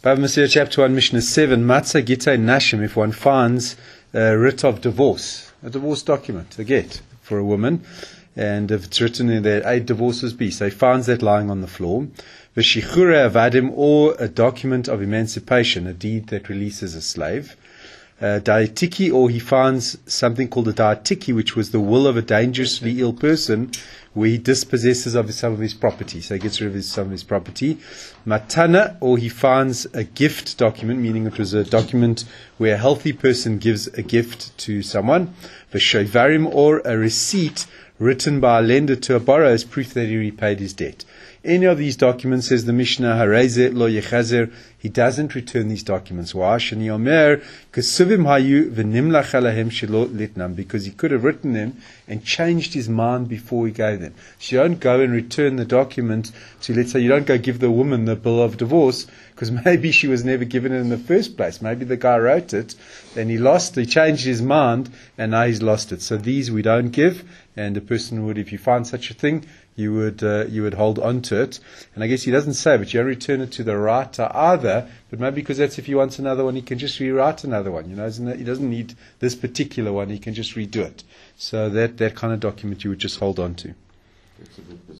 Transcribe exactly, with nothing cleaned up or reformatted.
Bava Metzia, chapter one, Mishnah seven, Matzah Gitei Nashim, if one finds a writ of divorce, a divorce document, a get for a woman, and if it's written in there, eight divorces be, so he finds that lying on the floor, V'shichure avadim, or a document of emancipation, a deed that releases a slave, Uh, Daitiki, or he finds something called a daitiki, which was the will of a dangerously ill person, where he dispossesses of some of his property, so he gets rid of his, some of his property. Matana, or he finds a gift document, meaning it was a document where a healthy person gives a gift to someone. V'shovarim, or a receipt written by a lender to a borrower as proof that he repaid his debt. Any of these documents, says the Mishnah, Hareze lo yechazer, he doesn't return these documents. Why? Shani omer, kesuvim hayu v'nimlach alahem shelo litnam, because he could have written them and changed his mind before he gave them. So you don't go and return the document to, let's say, you don't go give the woman the bill of divorce, because maybe she was never given it in the first place. Maybe the guy wrote it, and he lost, he changed his mind, and now he's lost it. So these we don't give, and a person would, if you find such a thing, you would uh, you would hold on to it. And I guess he doesn't say, but you don't return it to the writer either, but maybe because that's if he wants another one, he can just rewrite another one. You know, he doesn't need this particular one, he can just redo it. So that, that kind of document you would just hold on to.